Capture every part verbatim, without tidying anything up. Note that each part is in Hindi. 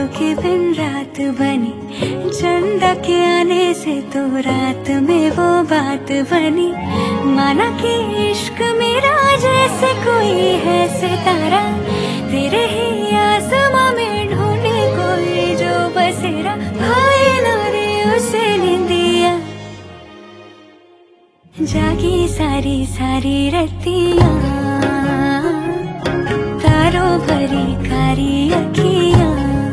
के बिन रात बनी, चंदा के आने से तो रात में वो बात बनी। माना कि इश्क मेरा जैसे कोई है सितारा, तेरे ही आसमां में ढूंढे कोई जो बसेरा। भाई ना रे उसे निंदिया, जागी सारी सारी रतियां, तारों भरी कारी अखियां।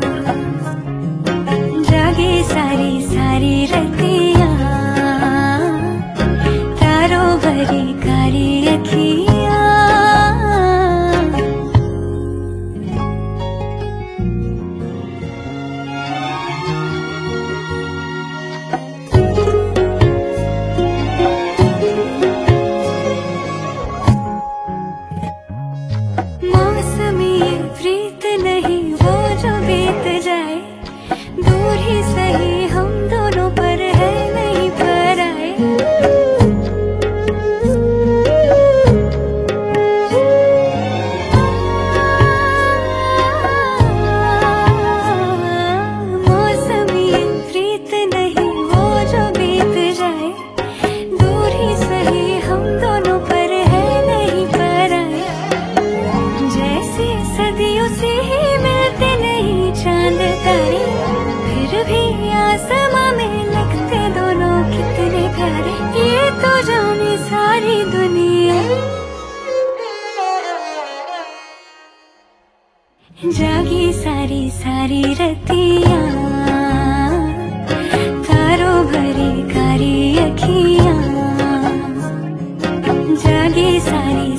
जागी सारी सारी रतियां, तारों भरी कारी अखियां। मौसमी ये प्रीत नहीं वो जो बीत जाए, दूर ही सही हम दोनों पर है नहीं पर आए। मौसमी ये प्रीत नहीं वो जो बीत जाए, दूर ही सही हम दोनों पर है नहीं पर आए। जैसे सदियों से ही मिलते नहीं चांद तारे, फिर भी आसमां में लगते दोनों कितने प्यारे। ये तो जाने सारी दुनिया, जागी सारी सारी रतियां, तारों भरी कारी अखियां। जागी सारी